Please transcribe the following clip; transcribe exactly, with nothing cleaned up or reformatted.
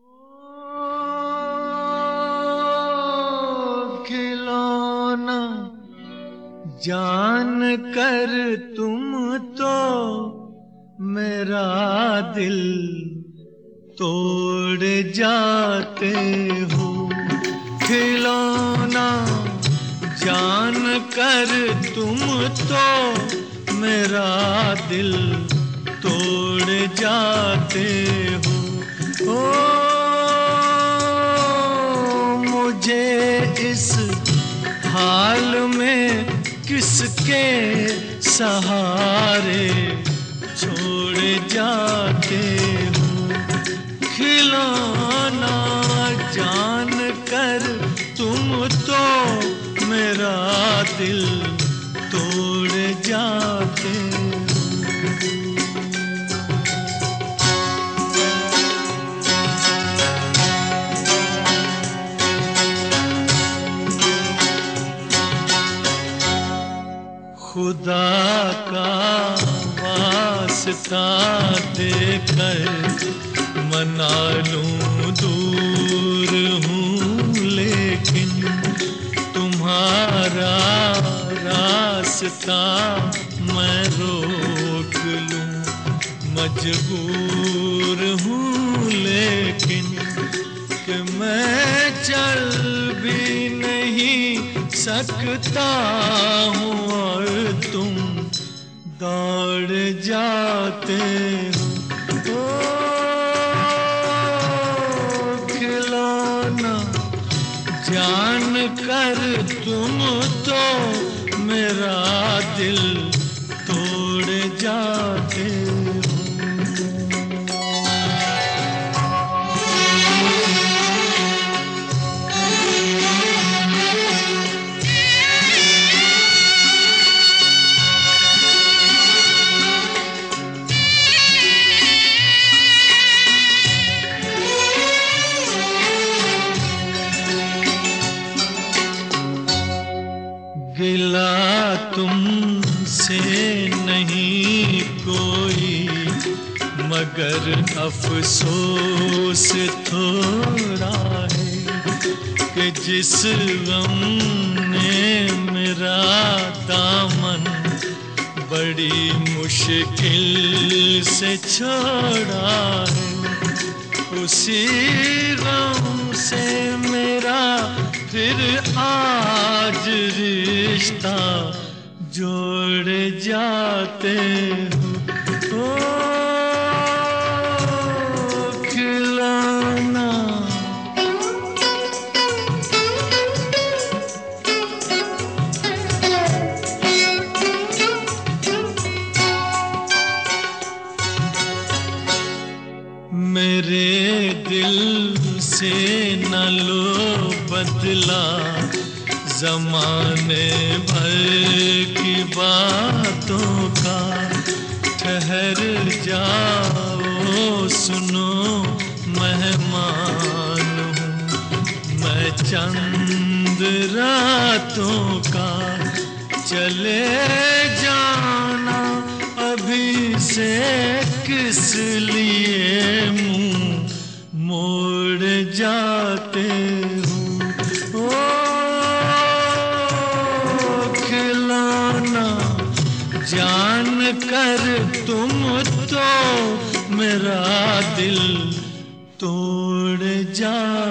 खिलौना जान कर तुम तो मेरा दिल तोड़ जाते हो। खिलौना जान कर तुम तो मेरा दिल तोड़ जाते हो। ओ मुझे इस हाल में किसके सहारे छोड़ जाते हो। खिलौना जान कर तुम तो मेरा दिल तोड़ जाते हो। खुदा का वास्ता देकर मना लूं दूर हूँ, लेकिन तुम्हारा रास्ता मैं रोक लूं मजबूर हूँ। लेकिन कि मैं चल भी नहीं सकता हूँ और तुम दौड़ जाते हो। ओ खिलौना जान कर तुम तो मेरा दिल तोड़ जाते हो। गिला तुमसे नहीं कोई मगर अफसोस थोड़ा है कि जिस गम ने मेरा दामन बड़ी मुश्किल से छोड़ा है, उसी गम से मेरा फिर आज रिश्ता जोड़ जाते हो। ओ खिलौना मेरे दिल से न लो बदला ज़माने भर की बातों का। ठहर जाओ सुनो मेहमान हूँ मैं चंद रातों का। चले जाना अभी से किस लिए मुँह मोड़ जाते हो। ओ खिलौना जान कर तुम तो मेरा दिल तोड़ जा